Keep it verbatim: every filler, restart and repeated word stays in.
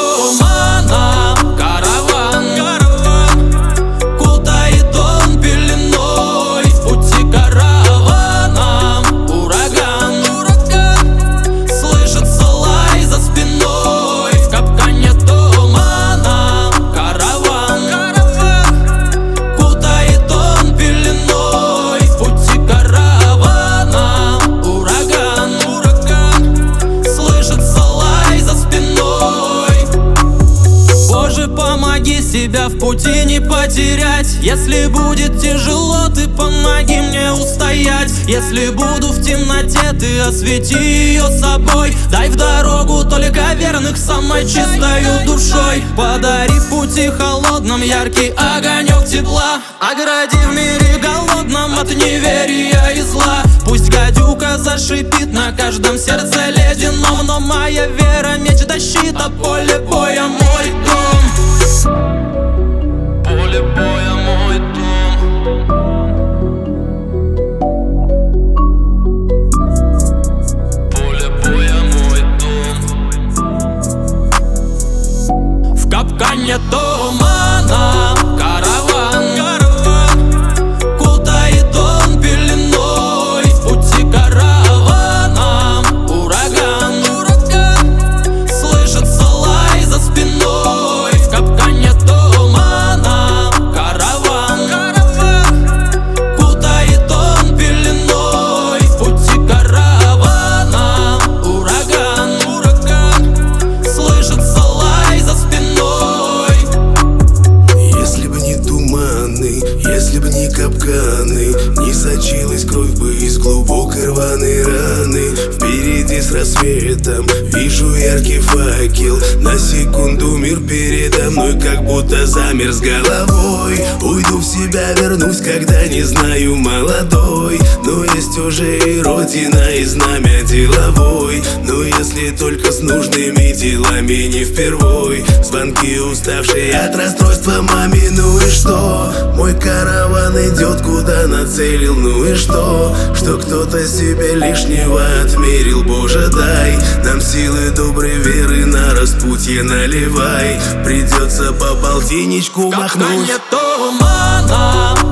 тумана караван, караван кутает он пеленой. В пути караваном ураган, ураган слышится лай за спиной. В капкане тумана караван, караван кутает он пеленой. В пути караваном ураган, ураган слышится лай за спиной. Боже, помоги себя в пути не потерять. Если будет тяжело, ты помоги мне устоять. Если буду в темноте, ты освети ее собой. Дай в дорогу только верных самой чистою душой. Подари в пути холодном яркий огонек тепла. Огради в мире голодном от неверия и зла. Пусть гадюка зашипит на каждом сердце ледяном, но моя вера, меч да щит, а поле боя мой дом. Поле боя мой дом. Поле боя мой дом. В капкане тумана караван, караван кутает он пеленой. В пути караваном ураган, ураган слышится лай за спиной. В капкане тумана караван, караван кутает он пеленой. В пути караваном ураган, ураган слышится лай за спиной. Если бы не туманы, если бы не капканы, не сочилась кровь бы из глубокой рваной раны. Впереди с рассветом вижу яркий факел. На секунду мир передо мной как будто замер с головой. Уйду в себя, вернусь, когда не знаю молодой. Но есть уже и родина, и знамя деловой. Но если только с нужными делами не впервой. Звонки уставшие от расстройства маме, ну и что? Мой караван идет куда нацелил, ну и что? Что кто-то себе лишнего отмерил. Боже, дай нам силы доброй веры, на распутье наливай. Придется по полтинничку В махнуть. капкане тумана